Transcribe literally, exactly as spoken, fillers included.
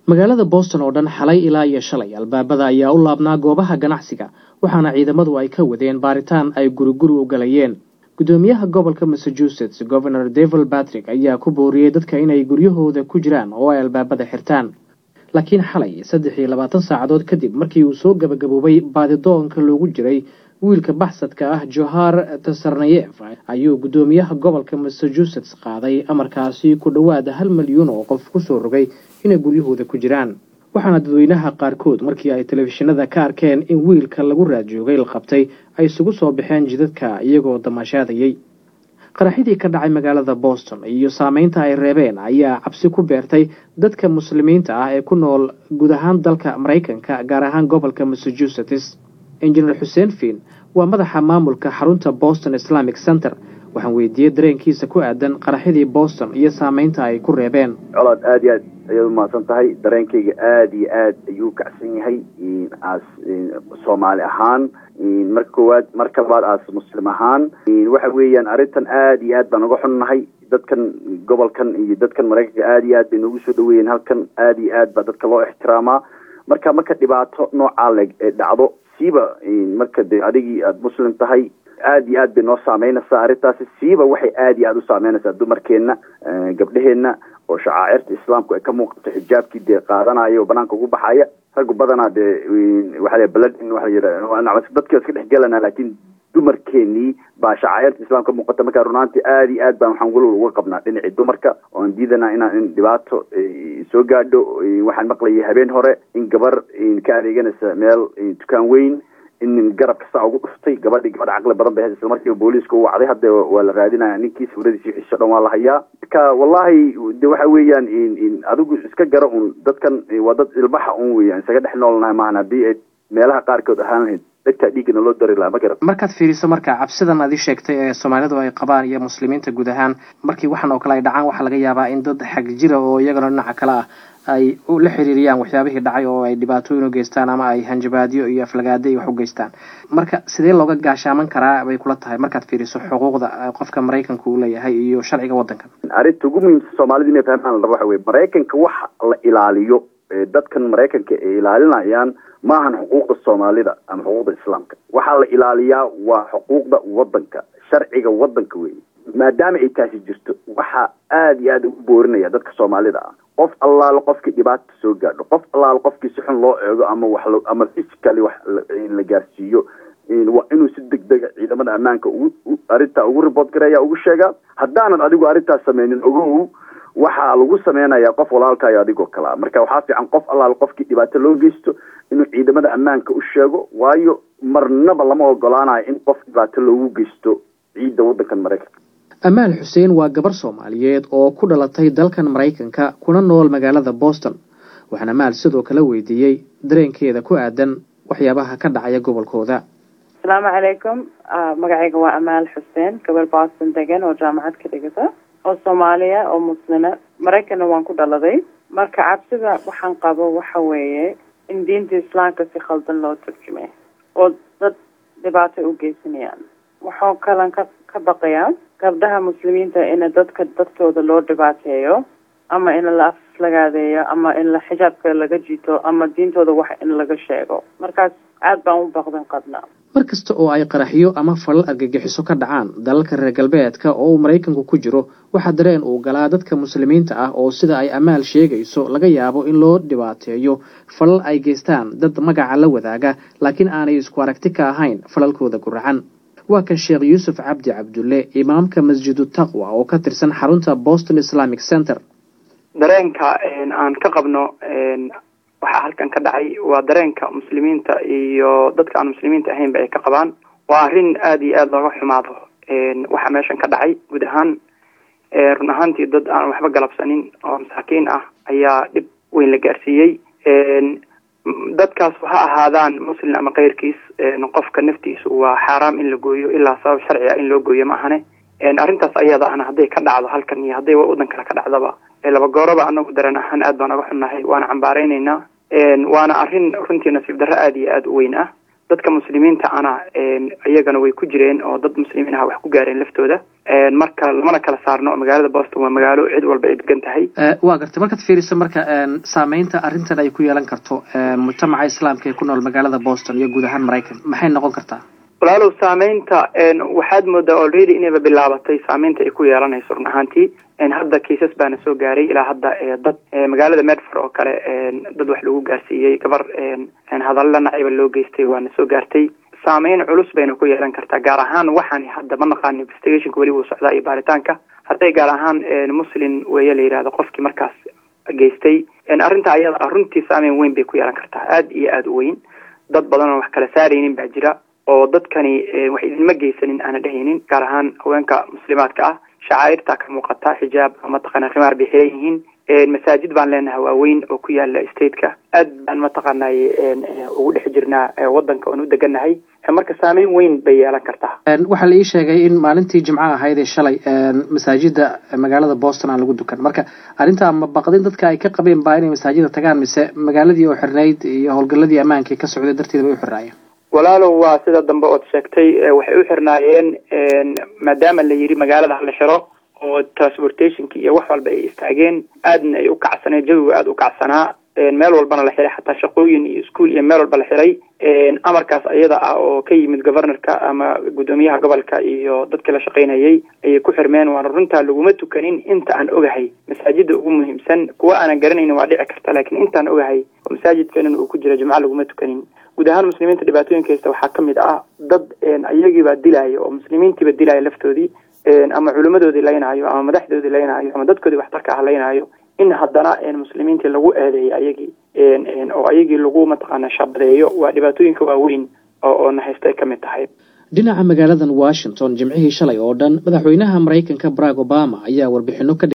magaalada Boston oo dhan xalay ilaa iyo shalay albaabada ayaa u laabnaa goobaha ganacsiga waxaana ciidamadu ay ka wadeen baaritaan ay guri-guri u galayeen. gudoomiyaha gobolka Massachusetts Governor Deval Patrick ayaa ku booriyay dadka inay guryahooda ku jiraan oo ay albaabada xirtaan. laakiin xalay saddex iyo labaatan saacadood kadib markii uu soo gabagaboobay baadidoonka loogu jiray wiilka baxsadka ah Johar Tsarnaev ayuu gudoomiyaha gobolka Massachusetts qaaday amarkaasi ku dhawaad hal milyan oo qof ku soo rogay inay guryahooda ku jiraan. waxaana dadweynaha qaarkood markii ay telefishinada ka arkeen in wiilka lagu raadjoogay la qabtay ay isugu soo baxeen jidadka iyagoo damaashaadayay. qaraxidii ka dhacay magaalada Boston iyo saameynta ay reebeen ayaa cabsi ku beertay dadka muslimiinta ah ee ku nool guud ahaan dalka Mareykanka gaar ahaan gobolka Massachusetts. Engineer Hussein Fin waa madaxa maamulka xarunta Boston Islamic Center waxaan weydiiyay dareenkiisa ku aadan qaraxidii Boston iyo saameynta ay ku reebeen. colaad aad iyo aad ayuu maasan tahay dareenkayga aad iyo aad ayuu kacsan yahay in as Soomaali ahaan in marka koowaad marka labaad as muslim ahaan waxa weeyaan arintan aad iyo aad baan uga xunnahay dadkan gobolkan iyo dadkan Mareykanka aad iyo aad bay noogu soo dhaweeyeen halkan aad iyo aad ba dadka loo ixtiraamaa marka marka dhibaato nooca leg dhacdo siiba marka adigii aad muslim tahay aad iyo aad bay noo saameynaysaa arintaasi siiba waxay aad iyo aad u saameynaysaa dumarkeena gabdhaheena oo shacairta islaamku ay ka muuqato xijaabkii de qaadanayo banaanka ugu baxaya rag badanaa de waxa la balad in waxa yiraahdo dadka iska dhexgalana laakiin dumarkeeni baa shacairta islaamka muuqata marka runaantii aad iyo aad baan waxaan walaal uga qabnaa dhinaca dumarka oo aan diidana in dhibaato soo gaadho waxaan maqlayay habeen hore in gabar ka adeeganaysa meel dukaan weyn in garabka saa ugu dhuftay gabadhii gabadh caqli badan bay isla markii booliisku uu wacday hadda waa la raadinaya ninkii suuradiisa xiso dhan waa la hayaa ka wallahi de waxa weeyaan in in adigu iska garo un dadkan waa dad ilbaxa un weeyaan isaga dhex noolnahay maana hadii meelaha qaarkood ahaan lahayd dadka dhiigna loo dari lahaa ma garad markaad fiiriso marka cabsidan aad sheegtay ee Soomaalidu ay qabaan iyo muslimiinta guud ahaan markii waxan oo kale ay dhacaan waxa laga yaabaa in dad xaq jira oo iyagana dhinaca kale ah ay u la xiriiriyaan waxyaabihii dhacay oo ay dhibaatooyin u geystaan ama ay hanjabaadyo iyo aflagaado iyo wax u geystaan marka sidee looga gaashaaman karaa bay kula tahay markaad fiiriso xuquuqda qofka Mareykanka uu leeyahay iyo sharciga wadankan arinta ugu muhiimsan Soomaalidu inay fahmaan waxa weeye Mareykanka waxa la ilaaliyo dadkan Mareykanka ay ilaalinayaan maahan xuquuqda Soomaalida ama xuquuqda Islaamka waxa la ilaaliyaa waa xuquuqda wadanka sharciga wadanka weeye maadaama ay taasi jirto waxa aad iyo aad u boorinaya dadka Soomaalida ah qof allaala qofkii dhibaato soo gaadho qof allaala qofkii si xun loo eego ama wax ama physically wax la gaarsiiyo in waa inuu si degdeg ciidamada ammaanka ugu arinta ugu report gareeya ugu sheega haddaanad adigu arintaas sameeynin ogow waxa lagu sameynayaa qof walaalkaayo adigoo kala marka waxa fiican qof allaala qofkii dhibaato loo geysto inuu ciidamada ammaanka u sheego waayo marnaba lama ogolaanayo in qof dhibaato loogu geysto ciidda wadankan Mareykanka. Amaal Hussein waa gabar Soomaaliyeed oo ku dhalatay dalkan Mareykanka kuna nool magaalada Boston waxaana Amaal sidoo kale weydiiyay dareenkeeda ku aadan waxyaabaha ka dhacaya gobolkooda. Assalaamu calaykum magacayga waa Amaal Hussein gabar Boston degan oo jaamacad ka dhigata oo Soomaaliya oo muslima Mareykanna waan ku dhaladay marka cabsida waxaan qabo waxa weeye in diinta Islaamka si khaldan loo turjumay oo dad dhibaato u geysanayaan waxaan kalan ka baqayaa gabdhaha muslimiinta in dadka dadkooda loo dhibaateeyo ama in la aflagaadeeyo ama in la xijaabka laga jito ama diintooda wax in laga sheego markaas aad baan u baqdan qabnaa markasta oo ay qaraxiyo ama falal argagixiso ka dhacaan dalalka reer galbeedka oo Mareykanku ku jiro waxa dareen uu galaa dadka muslimiinta ah oo sida ay Amaal sheegayso laga yaabo in loo dhibaateeyo falal ay geystaan dad magaca la wadaaga laakiin aanay isku aragti ka ahayn falalkooda guracan waa kan Sheekh Yuusuf Cabdi Cabdulle imaamka Masjidu Taqwa oo ka tirsan xarunta Boston Islamic Center dareenka aan ka qabno waxa halkan ka dhacay waa dareenka muslimiinta iyo dadka aan muslimiinta ahayn bay ka qabaan waa arin aad iyo aad looga xumaado waxa meeshan ka dhacay guud ahaan run ahaantii dad aan waxba galabsanin oo masaakiin ah ayaa dhib weyn la gaarsiiyey dadkaas waxa ahaadaan muslim ama qeyrkiis qofka naftiisu waa xaraam in la gooyo ilaa sabab sharci ah in loo gooyo ma ahane arintaas ayada ana haday ka dhacdo halkan iyo haday wadan kale ka dhacdaba laba gooraba anagu dareen ahaan aad baan uga xunnahay waana cambaareynayna waana arin runtii nasiib darro aad iyo aad u weyn ah dadka muslimiinta ana iyagana way ku jireen oo dad muslimiin ah wax ku gaareen laftooda marka lamana kala saarno magaalada Boston waa magaalo cid walba ay degan tahay waa gartay markaad fiiriso marka saameynta arrintan ay ku yeelan karto mujtamaca islaamka ee ku nool magaalada Boston iyo guud ahaan Mareykan maxay noqon kartaa walaalow saameynta waxaad moodaa already inay bilaabatay saameynta ay ku yeelanayso run ahaantii in hadda kiisas baana soo gaaray ilaa hadda dad magaalada Medford oo kale dad wax lagu gaarsiiyay gabar aan hadalna nacayb loo geystay waana soo gaartay saameyn culus bayna ku yeelan kartaa gaar ahaan waxaan hadda ma naqaan investigation wali uu socdaa iyo baaritaanka haday gaar ahaan muslim weeye la yiraahdo qofkii markaas geystay in arinta ayada runtii saameyn weyn bay ku yeelan kartaa aad iyo aad u weyn dad badan oo wax kala saaraynin baa jira oo dadkani wax idinma geysanin aan dhahaynin gaar ahaan haweenka muslimaadka ah shacairta ka muuqata xijaab ama taqana khimaar bay xiran yihiin masaajid baan leenahay waaweyn oo ku yaala state-ka aad baan ma taqaanay ugu dhex jirnaa wadanka oo u deganahay marka saameyn weyn bay yeelan kartaa waxa la ii sheegay in maalintii jimcaha ahayd ee shalay masaajida magaalada Boston aan lagu dukan marka arinta ma baqdin dadka ay ka qabeen baa inay masaajida tagaan mise magaaladii oo xirnayd iyo howlgaladii ammaanka ka socday darteed bay u xiraayeen walaalow waa sida dambe oo sheegtay waxay u xirnaayeen maadaama la yiri magaalada la xiro oo transportation-ki iyo wax walba ay istaageen aadna ay u kacsanay jawiga aad u kacsanaa meel walbana la xiray xataa shaqooyin iyo iskuul iyo meel walba la xiray amarkaas ayada ah oo ka yimid governorka ama gudoomiyaha gobolka iyo dadka la shaqeynayay ay ku xirmeen waana runta laguma tukanin inta aan ogahay masaajida ugu muhiimsan kuwa aan garanaynin waa dhici karta laakiin inta aan ogahay masaajidkan uu ku jira jimcaha laguma tukanin guud ahaan muslimiinta dhibaatooyinka haysta waxaa kamid ah dad ayagiiba dilaayo oo muslimiintiiba dilaayo laftoodii ama culimadoodii leenayo ama madaxdoodii leenayo ama dadkoodii waxtarka ah leenayo in haddana muslimiintii lagu eedeeyay ayagii oo ayagii lagu mataqaana shabadeeyo waa dhibaatooyinka waaweyn oo na haystay ka mid tahay dhinaca magaaladan Washington jimcihii shalay oo dhan madaxweynaha Mareykanka Barack Obama ayaa warbixino ka